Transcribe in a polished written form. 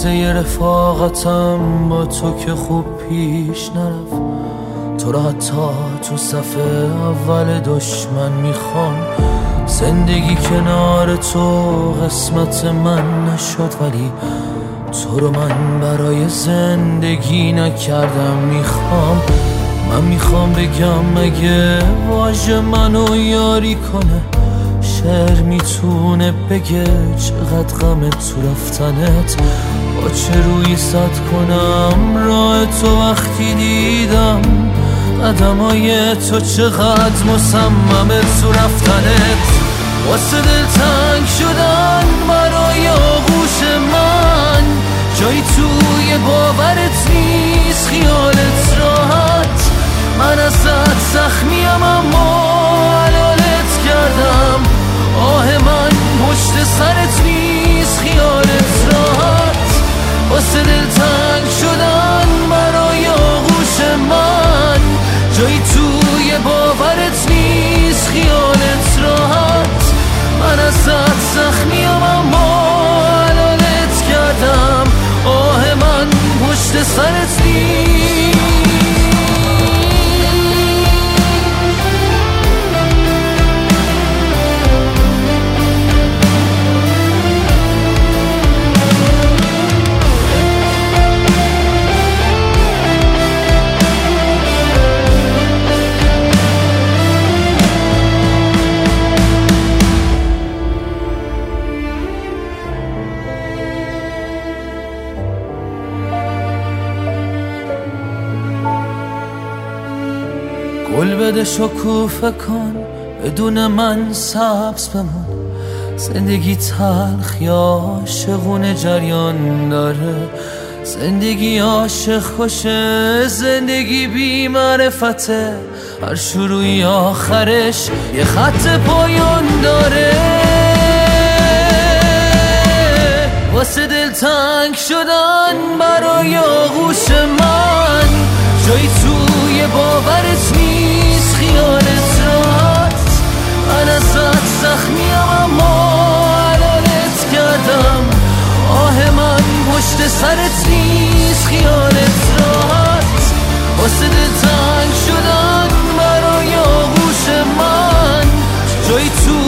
قصه رفاقتم با تو که خوب پیش نرفت، تو را حتی تو صفحه اول دشمن میخوام. زندگی کنار تو قسمت من نشد، ولی تو رو من برای زندگی نکردم. من میخوام بگم اگه واژه منو یاری کنه، شعر میتونه بگه چقدر غم تو رفتنت. با چه روی صد کنم راه تو وقتی دیدم، قدمای تو چقدر مصممه تو رفتنت. واسه دل تنگ شدن برای آغوش من، جایی توی باورت نیست خیالت راحت. من ازت زخمیم اما حلالت کردم، آه من پشت سرت نیست خیالت راحت. واسه دل تنگ شدن برای آغوش من، جایی توی باورت نیست خیالت راحت. من ازت زخمیم اما حلالت کردم، آه من پشت سرت نیست. گل بده شکوفه کن بدون من سبز بمون. زندگی تلخ یا عاشقونه جریان داره، زندگی عاشق خوشه، زندگی بی معرفته. هر شروعی آخرش یه خط پایان داره. واسه دل تنگ شدن برای آغوش من، جایی توی باورت نیست خیالت راحت. من ازت زخمیم اما حلالت کردم، آه من پشت سرت نیست خیالت راحت. واسه دل تنگ شدن برای آغوش من، جایی تو